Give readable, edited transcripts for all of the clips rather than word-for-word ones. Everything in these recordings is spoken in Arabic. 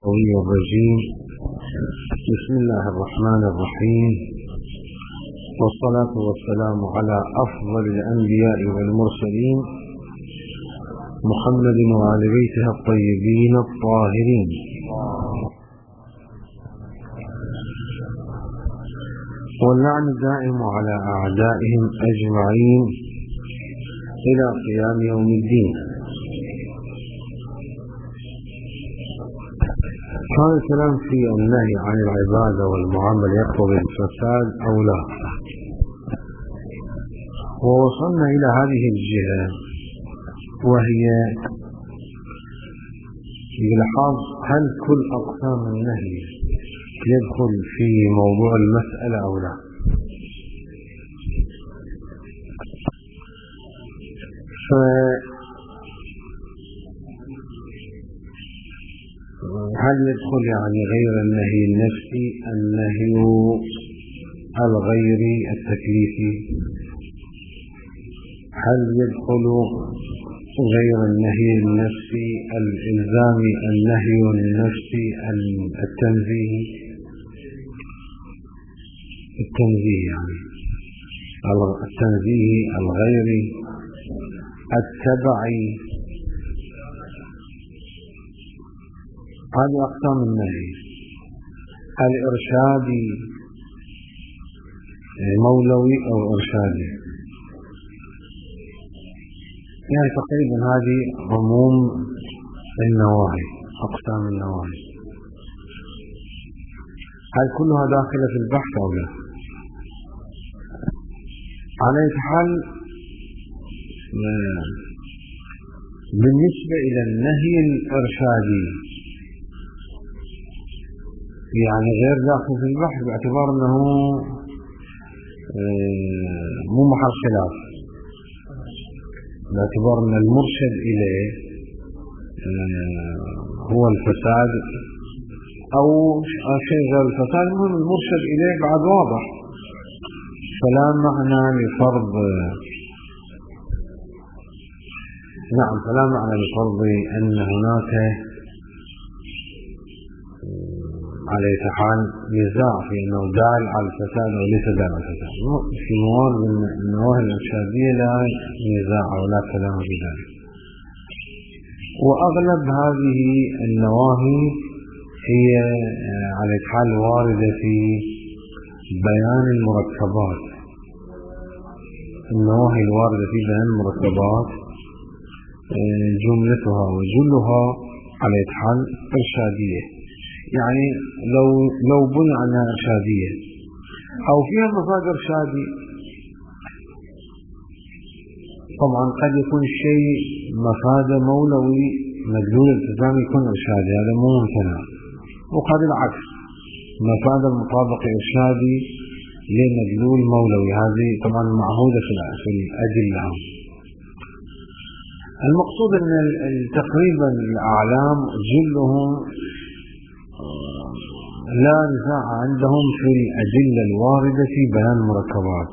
الرجيم. بسم الله الرحمن الرحيم، والصلاة والسلام على أفضل الأنبياء والمرسلين محمد وآل بيته الطيبين الطاهرين. واللعن الدائم على أعدائهم أجمعين إلى قيام يوم الدين. هذا الكلام في النهي عن العبادة والمعاملة يقتضي الفساد أو لا، ووصلنا إلى هذه الجهة، وهي بالحاظ هل كل أقسام النهي يدخل في موضوع المسألة أو لا. هل يدخل يعني غير النهي النفسي، النهي الغيري التكليفي؟ هل يدخل غير النهي النفسي الإلزامي، النهي النفسي التنزيهي يعني التنزيهي الغيري التبعي؟ هذه أقسام النهي. الإرشادي مولوي أو إرشادي، يعني تقريبا هذه عموم النواهي، أقسام النواهي. هل كلها داخلة في البحث أو لا؟ على أي حال بالنسبة إلى النهي الإرشادي يعني غير داخل في البحث، باعتبار أنه مو محل خلاف، باعتبار أن المرشد إليه هو الفساد أو شيء غير الفساد. المهم المرشد إليه بعد واضح، فلا معنى لفرض أن هناك على حال نزاع في أنه دال على الفساد أو ليس دال على الفساد. في موارد النواهي الإرشادية لا نزاع ولا كلام في ذلك، وأغلب هذه النواهي هي على حال واردة في بيان المركبات. النواهي الواردة في بيان المركبات جملتها وجلها على حال إرشادية، يعني لو بني عنها إرشادية أو فيها مفاد إرشادي. طبعا قد يكون الشيء مفاد مولوي مدلول التزام يكون إرشادي، هذا مو ممتنع، وقد العكس مفاد المطابق إرشادي لمدلول مولوي، هذه طبعا معهودة في الأدلة. المقصود أن تقريبا الأعلام جلهم لا نزاع عندهم في الأدلة الواردة في بيان المركبات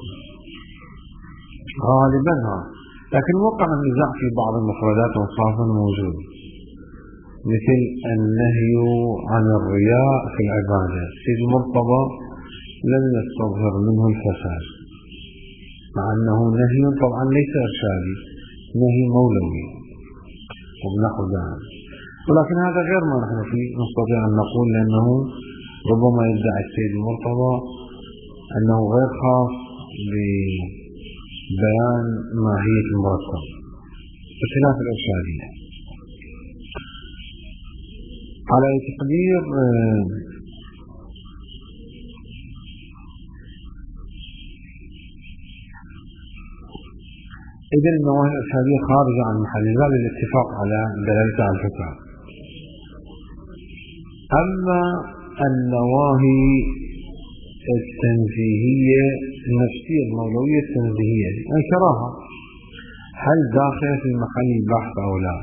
غالبا، لكن وقع النزاع في بعض المفردات وصافا موجود، مثل النهي عن الرياء في العبادة. السيد المرتضى لم يستظهر منه الفساد، مع أنه نهي طبعا ليس إرشادي، نهي مولوي وبنحو ذلك، ولكن هذا غير ما نحن فيه نستطيع أن نقول، لأنه ربما يدعي السيد المرتضى أنه غير خاص ببيان ماهية المركب بخلاف الإرشادية. على تقدير إذن النواهي الإرشادية خارجة عن محل ذلك الاتفاق على دلالتها على الفساد. أما النواهي التنزيهية النفسية المولوية التنزيهية الكراهة، هل داخلة في محل البحث أو لا؟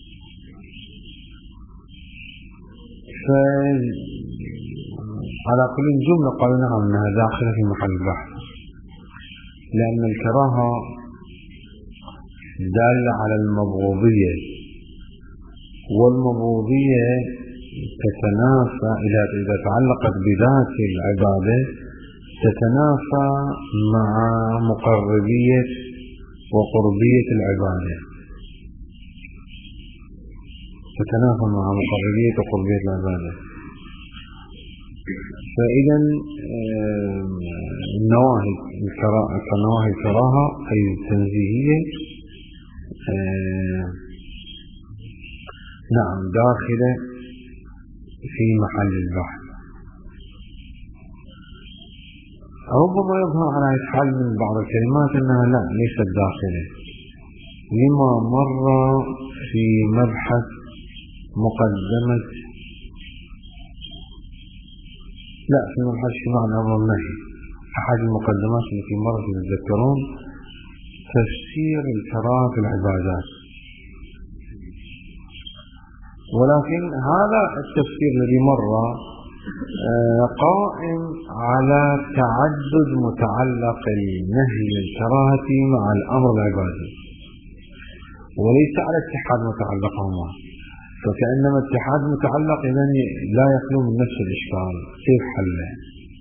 على كل جملة قالوا نعم أنها داخلة في محل البحث، لأن الكراهة دالة على المبغوضية، والمبغوضية تتنافى إذا تعلقت بذات العبادة تتنافى مع مقربية وقربية العبادة، تتنافى مع مقربية وقربية العبادة. فإذا النواهي كنواهي الكراهة أي التنزيهية نعم داخلة في محل البحث. ربما يظهر على حال من بعض الكلمات أنها لا ليست داخلة، لما مر في مبحث مقدمة لا في مبحث شماع الأمر والنهي. أحد المقدمات التي مرت تتذكرون تفسير الكراهة في العبادات، ولكن هذا التفسير الذي مر قائم على تعدد متعلق النهي الكراهة مع الأمر العبادي، وليس على اتحاد متعلقهما. فكأنما اتحاد متعلق إذن لا يخلو من نفس الإشكال كيف حله.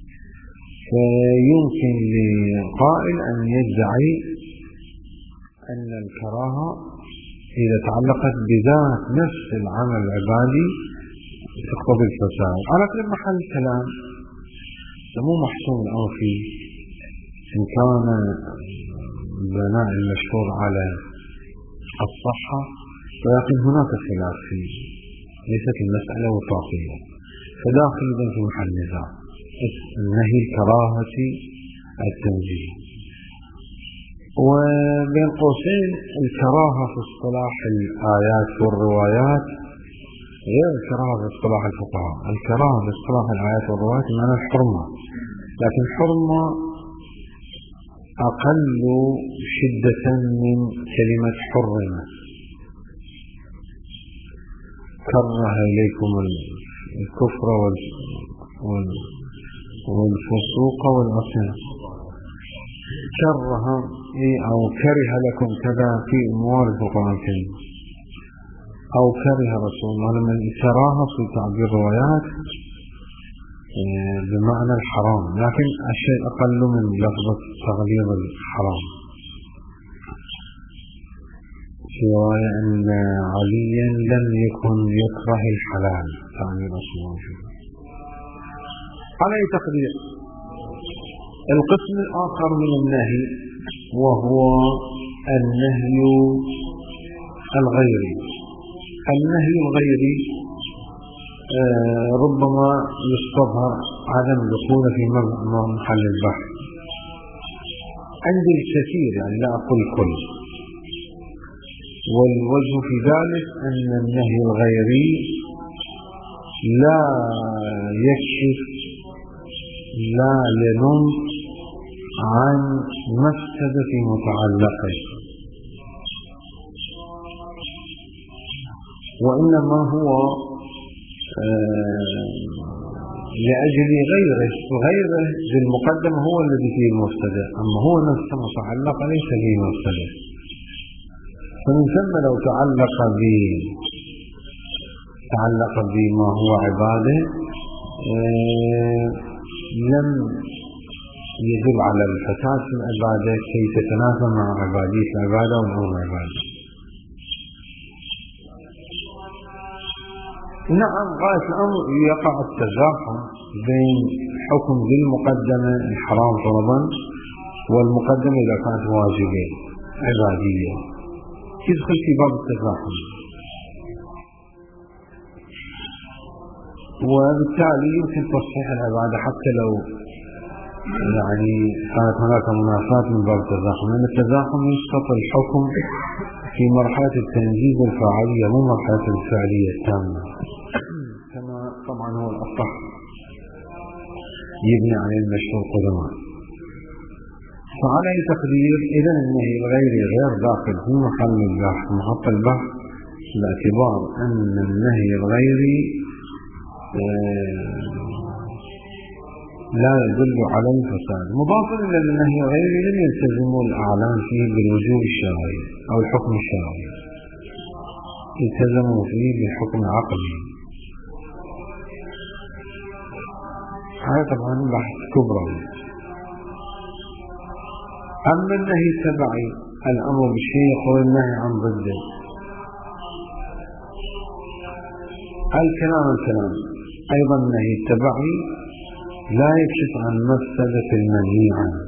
فيمكن لقائل أن يدعي أن الكراهة إذا تعلقت بذات نفس العمل العبادي تقتضي الفساد. على كل محل كلام مو محسوم الأمر فيه إن كان بناء المشهور على الصحة، ولكن هناك خلاف فيه، ليست المسألة وفاقية، فداخل في محل نزاع النهي الكراهة التنزيه. وبين قوسين الكراهة في اصطلاح الآيات والروايات غير الكراهة في اصطلاح الفقهاء. الكراهة في اصطلاح الآيات والروايات معنى الحرمة، لكن الحرمة أقل شدة من كلمة حرمة. كره إليكم الكفر والفسوق والعصيان، كره أو كره لكم كذا في أمور القرآن الكريم، أو كره رسول الله. لما الكراهة في تعبير الروايات بمعنى الحرام، لكن الشيء أقل من لفظة تغليظ الحرام. في رواية أن عليا لم يكن يكره الحلال تعبير رسول الله. على أي تقدير القسم الآخر من النهي وهو النهي الغيري. النهي الغيري ربما يستظهر عدم دخول في محل البحث عند الكثير، يعني لا أقول كل. والوجه في ذلك أن النهي الغيري لا يكشف لا ينم عن مفسدة متعلقة، وإنما هو لأجل غيره بالمقدمة هو الذي فيه المفسدة، أما هو نفسه متعلق ليس فيه مفسدة. فمن ثم لو تعلق بما هو عبادة لم يدل على الفساد في العبادة كي تتنافى مع عبادية العبادة والأمر العبادة. نعم غاية الأمر يقع التزاحم بين حكم بالمقدمة الحرام فرضا والمقدمة إذا كانت واجبة عبادية، يدخل في باب التزاحم. وبالتالي يمكن تصحيح العبادة حتى لو يعني كانت هناك منافات من باب التزاحم، لأن التزاحم يسقط الحكم في مرحلة التنجيز والفاعلية مو مرحلة الفعلية التامة، كما طبعا هو الأصح يبني عليه المشهور قدما. فعلى أي تقدير إذا النهي الغيري غير داخل في محل البحث محط البحث، باعتبار أن النهي الغيري لا يدل على الفساد. مضافا إلى النهي الغيري لم يلتزموا الأعلام فيه بالوجوب الشرعي أو الحكم الشرعي، التزموا فيه بالحكم العقلي. هذا طبعا بحث كبرى. أما النهي التبعي الأمر بالشيء يقول النهي عن ضده. الكلام أيضا النهي التبعي لا يكشف عن مفسدة المنهي عنه،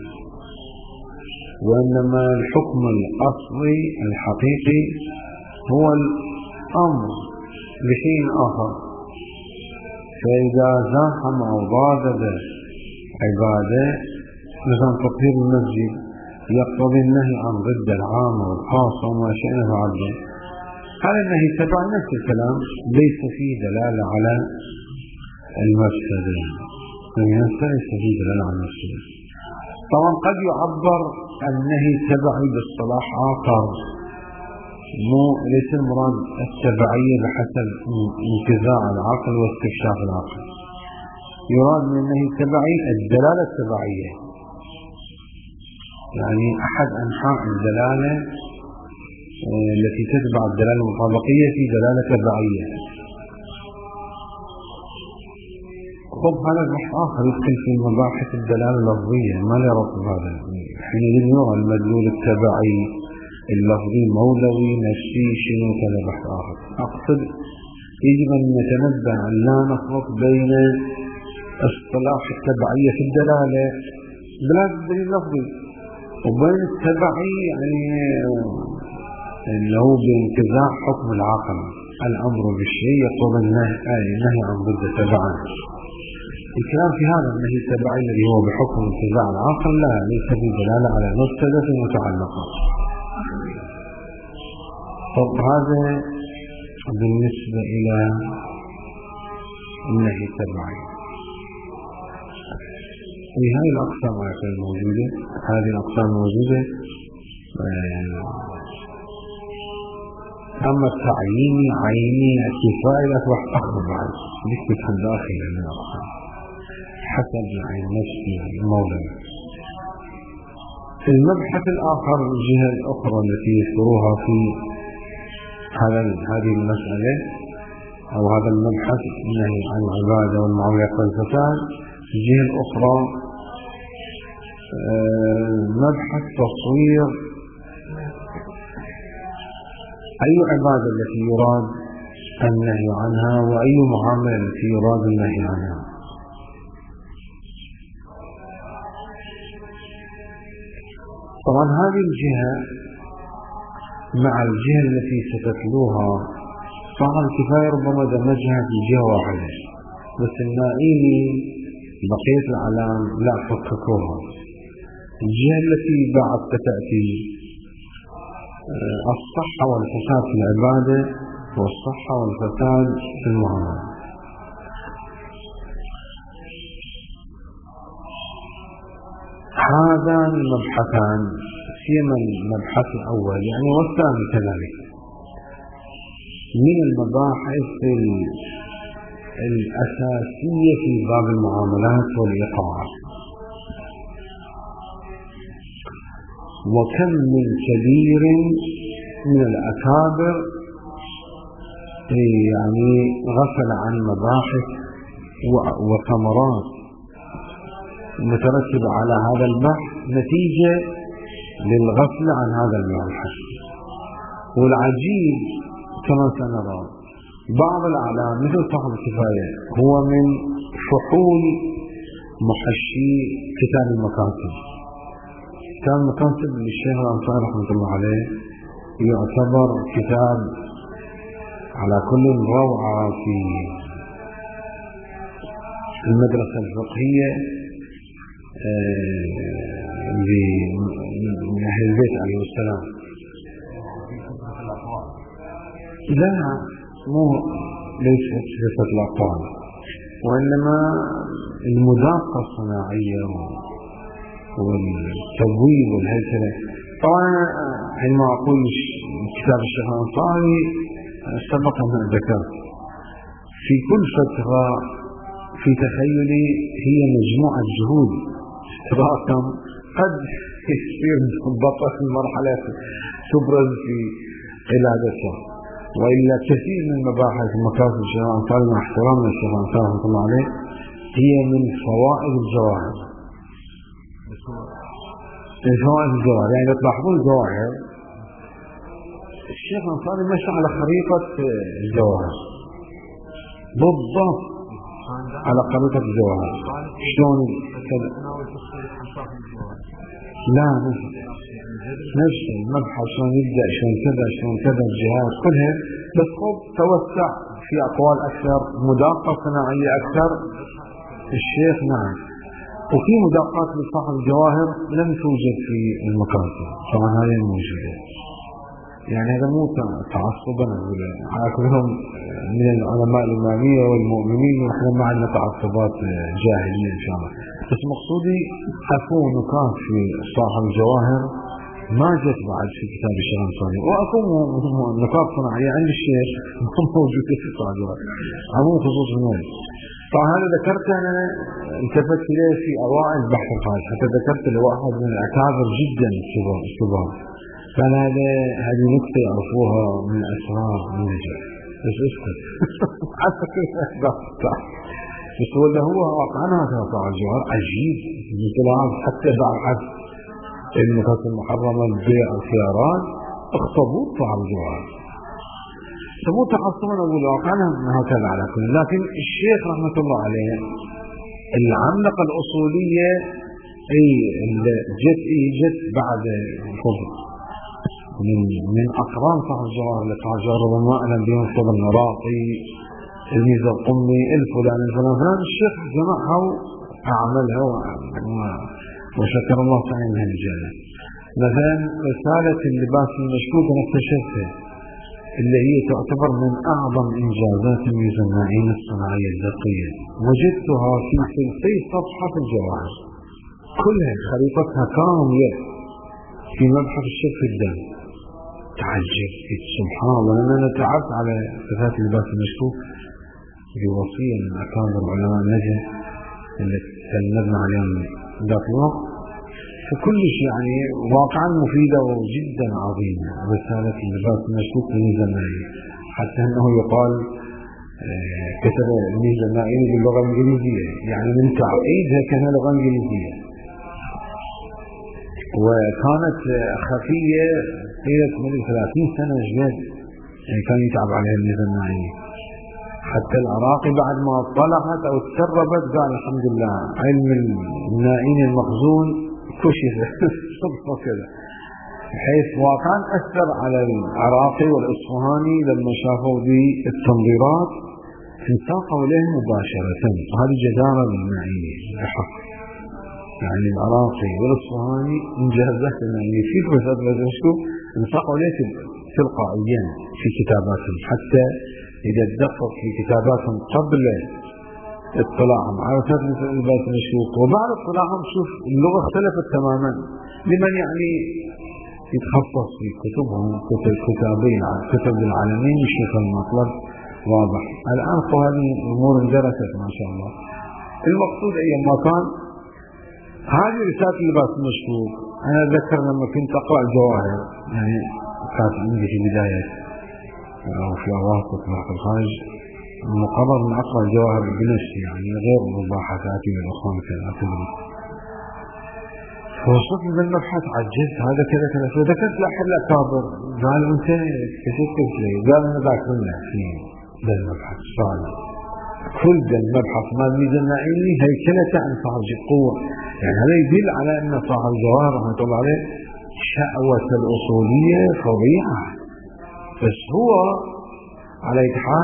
وإنما الحكم الأصلي الحقيقي هو الأمر بشيء آخر. فإذا زاحم أو ضاد عبادة مثلا تطهير المسجد يقتضي النهي عن ضد العام والخاص وما شئنا فعله، هذا النهي التبعي نفس الكلام ليس فيه دلالة على المفسدة، ليس فيه دلالة على المفسدة. طبعا قد يعبر النهي التبعي باصطلاح آخر، ليس المراد التبعية بحسب انتزاع العقل واستكشاف العقل، يراد من النهي التبعي الدلالة التبعية، يعني أحد أنحاء الدلالة التي تتبع الدلالة المطابقية في دلالة تبعية. خب هذا البحث آخر يدخل في مباحث الدلالة اللفظية، ما له ربط هذا. حينئذ يرى المدلول التبعي اللفظي مولوي نفسي شنو، كذا بحث آخر. أقصد يجب أن نتنبه أن لا نخلط بين اصطلاح التبعية في الدلالة بلا دليل لفظي وبين التبعي يعني أنه بانتزاع حكم العقل، الأمر بالشيء يقول النهي عن ضد تبعا. الكلام في هذا النهي التبعي الذي هو بحكم انتزاع العقل لا ليس في دلالة على مفسدة متعلقة. طب هذا بالنسبة إلى النهي التبعي. في هذه الأقسام الموجودة، هذه الأقسام الموجودة. أما التعييني عيني الكفاية لا توح أخذ بعد نسبة داخل من الأقسام حسب العين نفسي الموضع. المبحث الآخر الجهة الأخرى التي يذكروها في هذه المسألة أو هذا المبحث النهي عن العبادة والمعاملة والفساد، الجهة الأخرى مبحث تصوير أي عبادة التي يراد النهي عنها وأي معاملة التي يراد النهي عنها. طبعا هذه الجهة مع الجهة التي ستتلوها صاحب الكفاية ربما دمجها في جهة واحدة، بس النائمي بقية العلام لا فككوها. الجهة التي بعد تأتي الصحة والفساد في العبادة والصحة والفساد في المعاملة. هذان المبحثان سيما المبحث الأول يعني والثاني كذلك من المباحث الأساسية في باب المعاملات والإيقاعات. وكم من كبير من الأكابر يعني غفل عن مباحث وثمرات مترتبة على هذا البحث نتيجة للغفل عن هذا المبحث. والعجيب كما سنرى بعض الأعلام مثل صاحب الكفاية هو من فحول محشي كتاب المكاسب. كتاب المكاسب للشيخ الأنصاري رحمة الله عليه يعتبر كتاب على كل روعة في المدرسة الفقهية من أهل البيت عليه السلام. لا مو ليست صفة الأقوال وإنما المذاقة الصناعية والتبويب والهيكلة. طبعا عندما أقول كتاب الشيخ الأنصاري سبق من ذكر في كل فترة في تخيلي هي مجموعة جهود تراكم قد يصير مضبطة في مرحلة تبرز في قلادتها. وإلا كثير من مباحث مكاسب الشيخ الأنصاري مع احترامنا الشيخ الأنصاري رحمة الله عليه هي من فوائد الجواهر. من فوائد الجواهر يعني تلاحظون الجواهر الشيخ الأنصاري مشى على خريطة الجواهر بالضبط، على خريطة الجواهر شلون كذا. لا نفس المبحث شلون يبدأ شلون كذا الجهات كلها، بس خب توسع في أقوال أكثر، مداقة صناعية أكثر الشيخ. نعم، وفي مداقات لصاحب الجواهر لم توجد في المكاتب، طبعا هذه موجودة. يعني هذا مو تعصبا على كلهم من العلماء الإمامية والمؤمنين، ونحن ما عندنا تعصبات جاهلية إن شاء الله، بس مقصودي أكو نكات في صاحب الجواهر ما جت بعد في كتاب الشيخ الأنصاري، وأكو نكات صناعية عند الشيخ موجودة في صاحب الجواهر عموم خصوص الناس. طبعا هذا ذكرت أنا التفت إليه في أوائل البحث الخارج، حتى ذكرت لواحد من الأكابر جدا الكبار، كان هذه نكتة يعرفوها من أسرار النجاح. بس اسكت بس هو واقعا هذا صاحب الجواهر عجيب مثل هذا، حتى بعد النكات المحرمة البيع والخيارات اخطبوط صاحب الجواهر. سموه تحصنا أقول واقعا هكذا على كل. لكن الشيخ رحمة الله عليه العملقة الأصولية جت بعد الفضل من أقران صاحب الجواهر لصاحب الجواهر، ربما أنا بيهم صدر العراقي الميزة القمي الفلان الشيخ جمعها وأعملها وشكر الله تعالى من هالجانب. مثلا رسالة اللباس المشكوك أنا اكتشفتها، اللي هي تعتبر من أعظم إنجازات الميزانيين الصناعية الدقيقة، وجدتها في ثلثي صفحة في الجواهر كلها، خريطتها كاملة في مبحث الشيخ في الدم. تعجبت سبحان الله، أنا تعبت على صفات اللباس المشكوك بوصية من أكابر علماء النجم اللي تكلمنا عليهم ذات الوقت، فكل شيء يعني واقعا مفيدة وجدا عظيمة رسالة اللباس المشكوك للميزانيين، حتى أنه يقال كتب الميزانيين باللغة الإنجليزية، يعني من تعقيدها كان لغة إنجليزية، وكانت خفية طيلة من 30 سنة جد، يعني كان يتعب عليها الميزانيين. حتى العراقي بعد ما طلعت أو تسربت قال الحمد لله علم النائين المخزون كشف صدفة كذا، بحيث واقعا أثر على العراقي والإصفهاني لما شافوا بالتنظيرات انساقوا له مباشرة. وهذه جدارة للنائين بحق، يعني العراقي والإصفهاني انجازات النائين في رسالة المشكوك انساقوا له تلقائيا في كتاباتهم، حتى إذا تدقق في كتاباتهم قبل اطلاعهم على رسالة اللباس المشكوك وبعد اطلاعهم شوف اللغة اختلفت تماما. لمن يعني يتخصص في كتبهم كتابين كتب العالمين يشوف المطلب واضح. الآن هذه الأمور اندرست ما شاء الله. المقصود أي مكان هذه رسالة اللباس المشكوك. أنا أتذكر لما كنت أقرأ الجواهر، يعني كانت عندي في بداية أو في أواسط البحث الخارج مقرر من أقرأ الجواهر بنفسي، يعني غير مباحثاتي والأخوان كذا. فوصلت من المبحث عجزت هذا كذا فذكرت لأحد الأكابر قال أنت كتبت لي؟ قال أنا ذاكرنا في ذا المبحث فعلا كل ذا المبحث ما الميزانيين هيكلة عن صاحب القوة. يعني هذا يدل على أن صاحب الجواهر رحمة الله عليه شأوة الأصولية فظيعة. بس هو على أي حال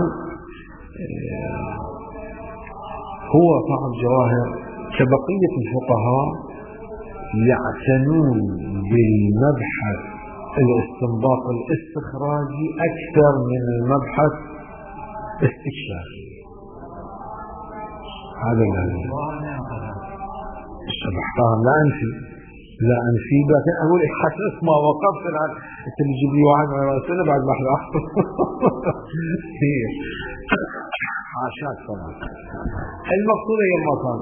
هو صاحب الجواهر كبقية الفقهاء يعتنون بالمبحث الاستنباط الاستخراجي أكثر من المبحث استكشافي. هذا الذي سبحان لا أنفي لكن أقول حسس ما وقفت الآن تجيب لي واحد من رأسنا بعد ما أحد هي حاشاك طبعا. المقصود هي المكان.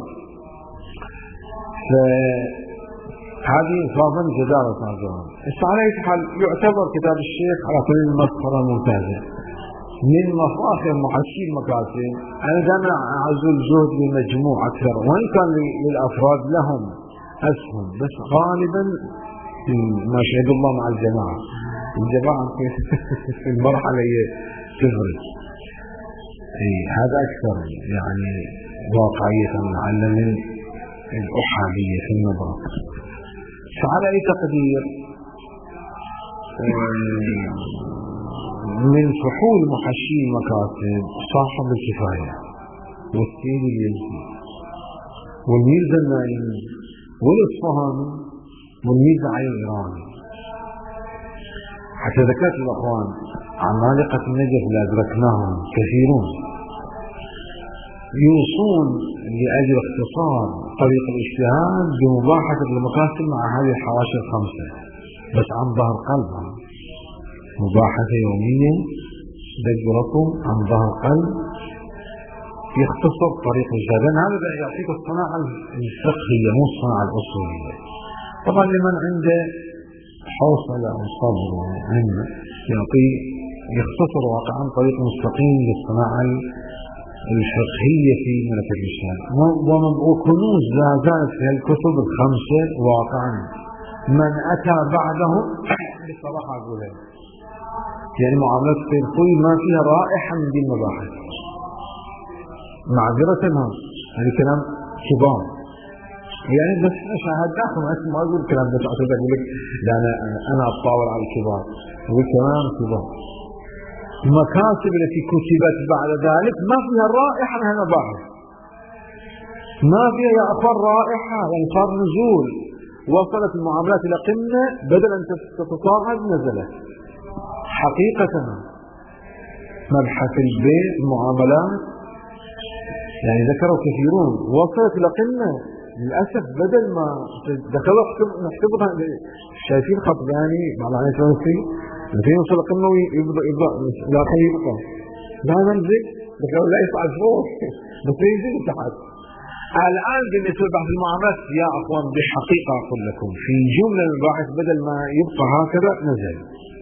هذه إضافة جدارة صاحب. على أي حال يعتبر كتاب الشيخ على كل المسخرة ممتازة، من مفاخر محشي المكاسب أنا دائما أعزل جهد للمجموع أكثر، وإن كان للأفراد لهم أسهم، بس غالبا ما شهد الله مع الجماعة. الجماعة في المرحلة هي تفرق، هذا أكثر يعني واقعية لعل من الأحادية في النظر. فعلى أي تقدير من فحول محشي المكاسب صاحب الكفاية والسيد اليزي والميرزا النائمي والإصفهاني والميرزا علي الإيراني. حتى ذكرت الأخوان عمالقة النجف اللي أدركناهم كثيرون يوصون لأجل اختصار طريق الاجتهاد بمباحثة المكاسب مع هذه الحواشي الخمسة، بس عن ظهر قلبها مباحثة يوميا دقركم عن ظهر قلب يختصر طريق الاجتهاد. هذا يعطيك الصناعة الفقهية مو الصناعة الأصولية. طبعا لمن عنده حوصلة وصبر وعلم يعطي يختصر واقعا طريق مستقيم للصناعة الفقهية في ملكة الإسلام. وكنوز لا زالت في الكتب الخمسة واقعا. من أتى بعدهم بصراحة أقولها يعني معاملات السيد خوي ما فيها رائحة من دي المباحث، معذرة هذا كلام كبار يعني، بس شاهدناكم ما أقول كلام بس أقول لك لا أنا أتطاول على الكبار، أقول كلام كبار. المكاسب التي كتبت بعد ذلك ما فيها رائحة من المباحث، ما فيها يا أخوان رائحة، يعني صار نزول، وصلت المعاملات إلى قمة بدل أن تتصاعد نزلت حقيقة. مبحث البيع المعاملات يعني ذكروا كثيرون وصلت إلى قمة للأسف، بدل ما دخلوا نحتفظها شايفين خطباني مع العنية الفرنسي لكن يوصل قمة ويبدأ لا يبقى لا ننزل دخلوا لا يصعد فوق بس ينزل تحت. الآن بالنسبة لبحث المعاملات يا أخوان بحقيقة أقول لكم في جملة من الباحث بدل ما يبقى هكذا نزل.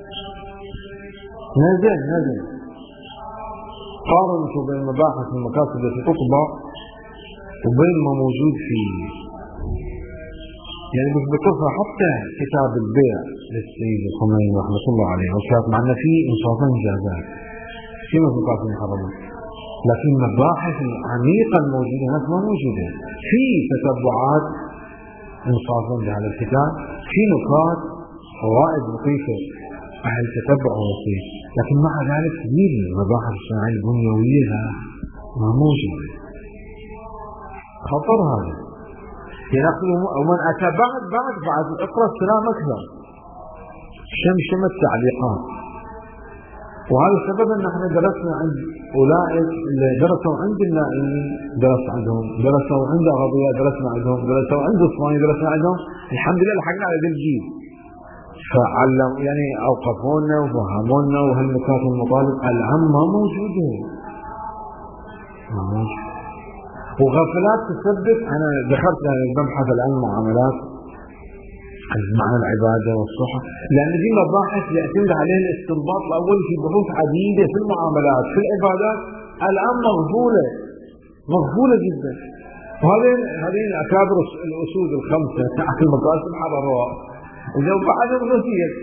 قارنوا بين المباحث والمكاسب التي تطبع وبين ما موجود في يعني بكثرة حتى كتاب البيع للسيد الخميني رحمة الله عليه وكانت معنا فيه إنصافا إجازات في مباحث محرمة، لكن مباحث عميقة الموجودة هناك ما موجودة. في تتبعات إنصافا بهذا الكتاب، في نقاط فوائد لطيفة أهل تتبع وصيف، لكن مع ذلك كثير المباحث الصناعية البنيوية ما موجودة. خطر هذا ينقله ومن أتى بعد اقرأ السلام أكثر شمشم التعليقات. وهذا السبب أن احنا درسنا عند أولئك اللي درسوا عند النائمين درس عندهم، درسوا عند غضية درسنا عندهم، درسوا عند الصواني درسنا عندهم، الحمد لله لحقنا على ذي الجيل فعلم يعني أوقفونا وفهمونا وهالنكات المطالب الآن ما موجودة وغفلات تسبب. أنا دخلت المبحث الآن معاملات معنى العبادة والصحة، لأن دي مباحث يعتمد عليها الاستنباط الأول في بحوث عديدة في المعاملات في العبادات الآن مغفولة جدا. وهذه أكابر الأسود الخمسة على المقاسم حضروها إذا بعدهم نسيت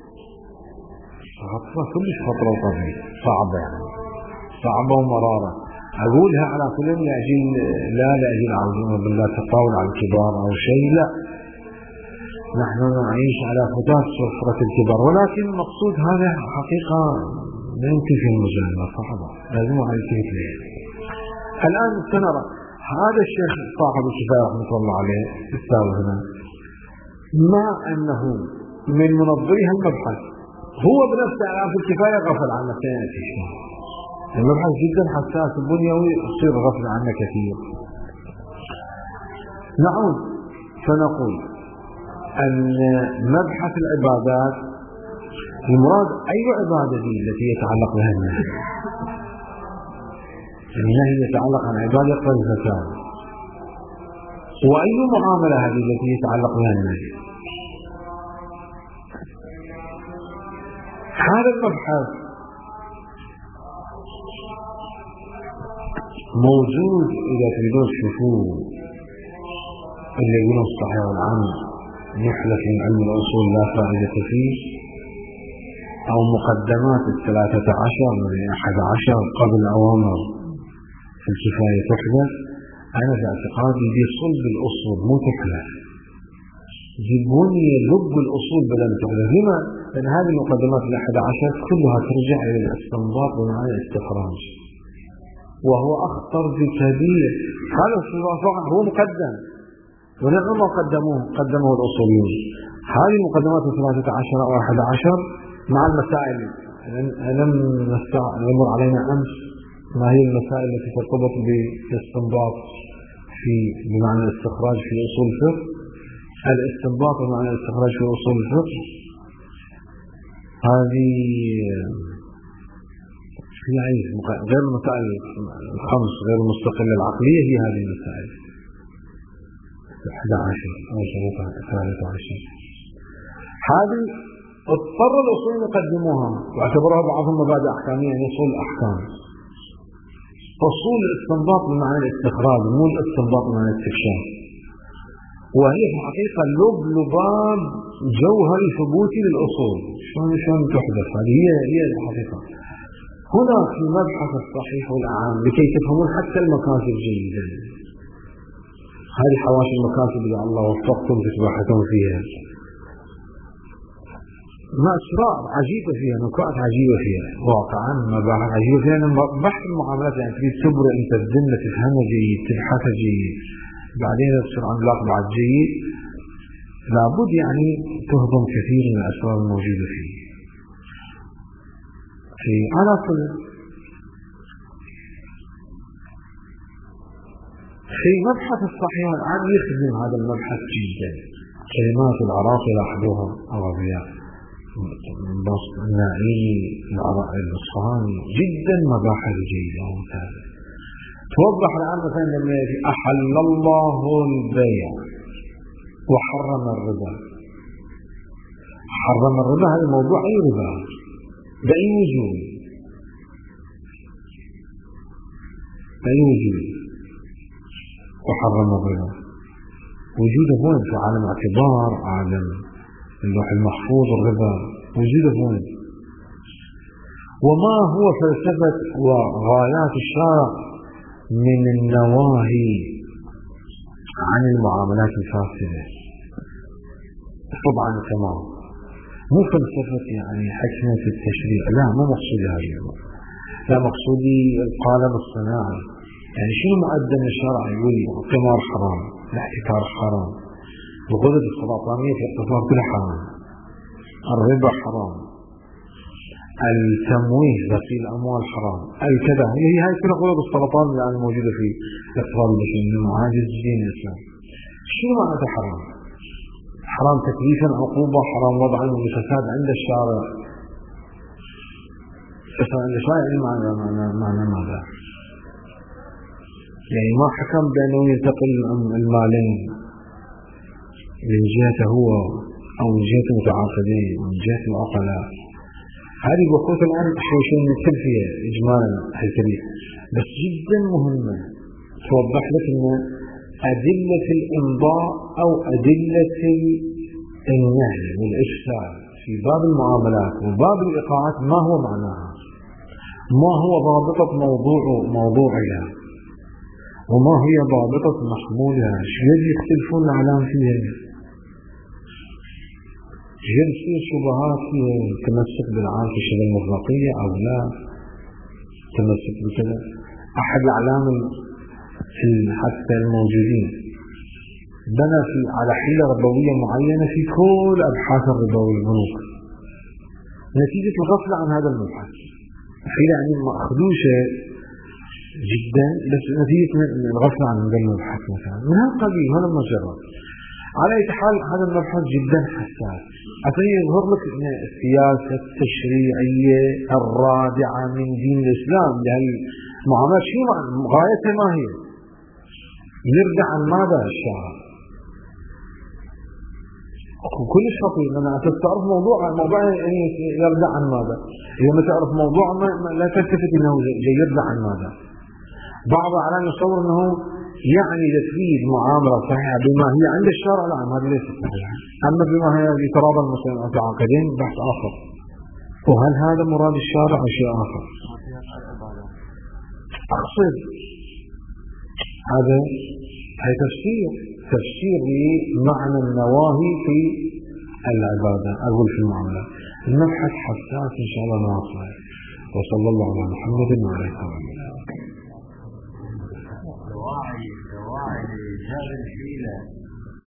خطرة كلش خطرة وطبيعية صعبة يعني صعبة ومرارة. أقولها على كل لأجل عاوزين بالله تطاول على الكبار أو شيء، لا نحن نعيش على فتاة سفرة الكبار، ولكن مقصود هذا حقيقة لا يمكن في المجال صعبة لازم عليك ليه. الآن سنرى هذا الشيخ صاحب الشفاء رحمة الله عليه استاذ هنا مع أنه من منظريها المبحث هو بنفسه الآن في الكفاية غفل عن نفسه. المبحث جدا حساس البنيوي يصير غفل عنه كثير. نعود فنقول أن مبحث العبادات المراد أي عبادة دي التي يتعلق بها النهي، النهي يتعلق عن عبادة الزكاة، وأي معاملة هذه التي يتعلق بها النهي. هذا المبحث موجود إذا تريدون تشوفوه اللي يقولون الصحيح والعام يحلف من علم الأصول لا فائدة فيه، أو مقدمات 13 من 11 قبل أوامر في الكفاية تحدث. أنا في اعتقادي دي صلب الأصول مو تحلف، جيبوني لب الأصول بدل تحدث. لما؟ لأن هذه المقدمات 11 كلها ترجع إلى الاستنباط بمعنى الاستخراج، وهو أخطر بكبير. هذا الاستنباط هو مقدم، ونحن ما قدمه الأصوليون. هذه المقدمات 13 أو 11 مع المسائل. لم يمر علينا أمس ما هي المسائل التي ترتبط بالاستنباط بمعنى الاستخراج في أصول الفقه. الاستنباط بمعنى الاستخراج في أصول الفقه هذه غير المسائل الخمس غير المستقلة العقلية، هي هذه المسائل 11 أو 13. هذه اضطر الأصولين يقدموها واعتبروها بعضهم مبادئ أحكامية، يعني أصول الأحكام. أصول الاستنباط بمعنى الاستخراج، مو الاستنباط بمعنى الاستكشاف، وهي في الحقيقة لباب جوهري ثبوتي للأصول. شلون تحدث؟ هذه هي الحقيقة. هنا في مبحث الصحيح والأعام لكي تفهمون حتى المكاتب جيدا. هذه حواشي المكاتب اللي الله وفقكم تتبحثون فيها، ما أسرار عجيبة فيها، نكات عجيبة فيها، واقعا مباحث عجيبة فيها. بحث المعاملات يعني تريد تبرئ انت الذمة، تفهمها جيد، تبحثها جيد، بعدين تصير عملاق بعد جيد. لابد يعني تهضم كثير من الأسرار الموجودة فيه. على كل في مبحث الصحيح الآن يخدم هذا المبحث جدا. كلمات العراقي لاحظوها عربية النائي الأصفهاني جدا مباحث جيدة وممتازة. توضح الآن مثلا لما يجي أحل الله البيع وحرم الربا. حرم الربا هذا موضوع أي ربا بأي وجود، بأي وجود. وحرم الربا وجوده هون في عالم اعتبار، عالم اللوح المحفوظ، الربا وجوده هون. وما هو فلسفة وغايات الشرع من النواهي عن المعاملات الفاسدة. طبعا تمام، مو فلسفة يعني حكمة التشريع، لا مو مقصودي هذه، لا مقصودي القالب الصناعي. يعني شنو مقدم الشرع؟ يقول القمار حرام، الاحتكار حرام، الغدد السرطانية في الاقتصاد كلها حرام، الربا حرام، التمويه غسيل الأموال حرام، الكذا. هي هاي كلها غدد السرطان اللي الآن موجودة في الاقتصاد البشري من معاجز دين الإسلام. شنو معناته حرام؟ حرام تكليفا عقوبة، حرام وضعا لفساد عند الشارع. فساد عند الشارع يعني معنى ماذا؟ يعني ما حكم بأنه ينتقل المالين من جهته هو أو من جهة المتعاقدين من جهة العقلاء. هذه بحوث الآن شيء نتكلم فيها إجمالا هالكريم، بس جدا مهمة توضح لك أن أدلة الإمضاء أو أدلة النهي والإرشاد في باب المعاملات وباب الإيقاعات ما هو معناها، ما هو ضابطة موضوعها، وما هي ضابطة محمولها. شيء يختلفون الأعلام فيها، شيء يصير شبهات فيها، تمسك بالعام في الشبه المطلقية أو لا تمسك بكذا. أحد الأعلام حتى الموجودين بنى على حيلة ربوية معينة في كل أبحاث الربوية البنوك نتيجة الغفلة عن هذا المبحث. حيلة يعني مأخذوشة جدا بس نتيجة الغفلة عن هذا المبحث مثلا من هذا القبيل. هذا المجرد على أي حال هذا المبحث جدا حساس عشان يظهر لك أن السياسة التشريعية الرادعة من دين الإسلام لهالمعاملات شو غايتها ما هي؟ يرجع عن ماذا الشارع؟ كل خطير لما تعرف موضوع يعني يرجع عن ماذا؟ إذا ما تعرف موضوع لا تلتفت أنه يرجع عن ماذا. بعض العلماء يصور أنه يعني تفيد معاملة صحيحة بما هي عند الشرع، لا هذا ليس صحيحا. أما بما هي لتراضى المتعاقدين بحث آخر. وهل هذا مراد الشارع أو شيء آخر؟ أقصد هذا هي تفسير لمعنى النواهي في العبادة أو في المعاملة. المبحث حساس إن شاء الله نواصله. وصلى الله على محمد وعلى آله وصحبه. دواعي لإيجاد الحيلة